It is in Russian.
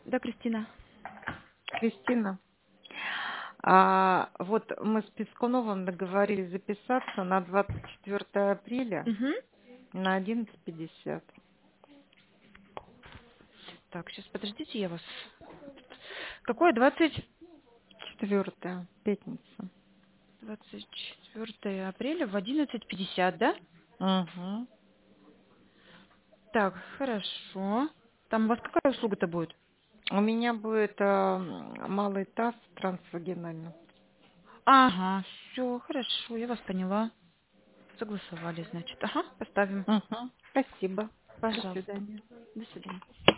Да, Кристина. Кристина, вот мы с Пескуновым договорились записаться на 24 апреля Угу. на 11:50. Так, сейчас подождите, я вас... Какое 4 пятница. 24 апреля в 11:50, да? Угу. Так, хорошо. Там у вас какая услуга-то будет? У меня будет малый таз трансвагинально. Ага, все, хорошо, я вас поняла. Согласовали, значит. Ага, поставим. Угу. Спасибо. До Пожалуйста. свидания. До свидания.